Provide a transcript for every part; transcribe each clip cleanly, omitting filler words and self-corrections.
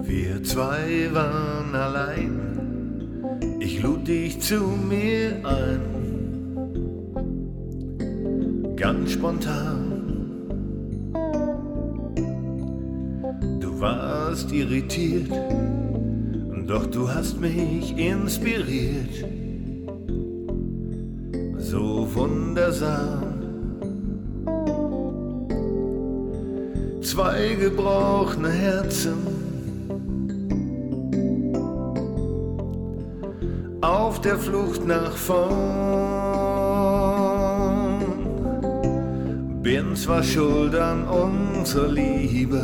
Wir zwei waren allein, ich lud dich zu mir ein, ganz spontan. Du warst irritiert, doch du hast mich inspiriert, so wundersam. Zwei gebrochene Herzen auf der Flucht nach vorn. Bin zwar schuld an unserer Liebe,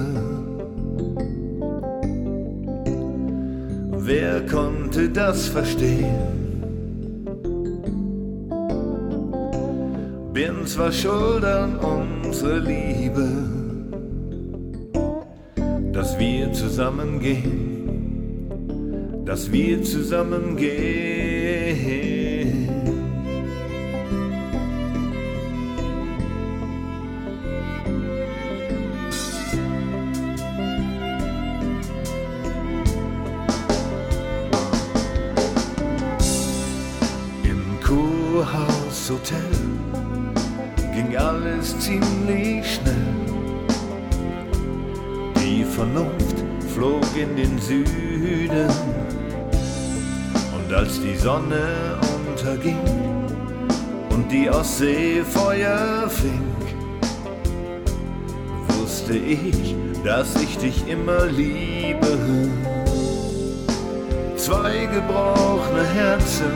wer konnte das verstehen? Bin zwar schuld an unserer Liebe, dass wir zusammengehen, dass wir zusammengehen. Im Kurhaus-Hotel ging alles ziemlich schnell. Die Vernunft flog in den Süden, und als die Sonne unterging und die Ostsee Feuer fing, wusste ich, dass ich dich immer liebe. Zwei gebrochene Herzen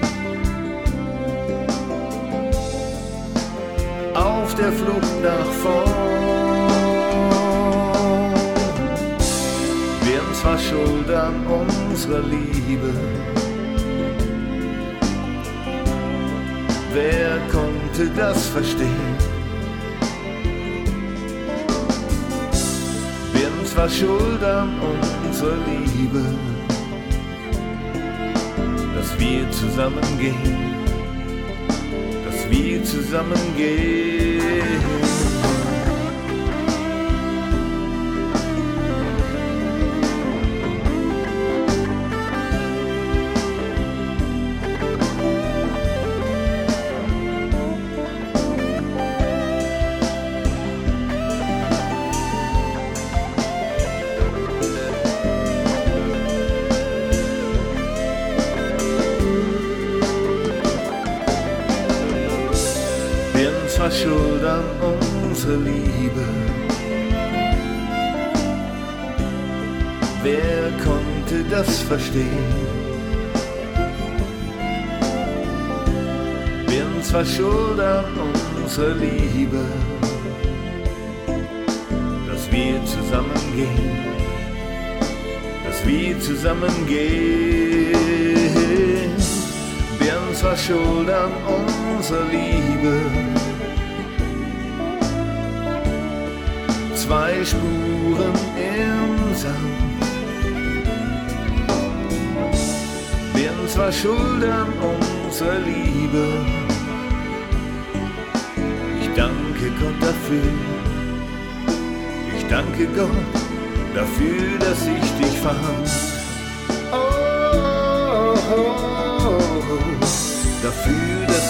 auf der Flucht nach vorn. Zwar schuld an unserer Liebe, wer konnte das verstehen? Bin zwar schuld an unserer Liebe, dass wir zusammengehen, dass wir zusammengehen. Zwar schuld an unserer Liebe, wer konnte das verstehen? Bin zwar schuld an unserer Liebe, dass wir zusammengehen, dass wir zusammengehen. Bin zwar schuld an unserer Liebe, zwei Spuren im Sand. Bin zwar schuld an unserer Liebe, ich danke Gott dafür, ich danke Gott dafür, dass ich dich fand. Oh, oh, oh, oh. Dafür, dass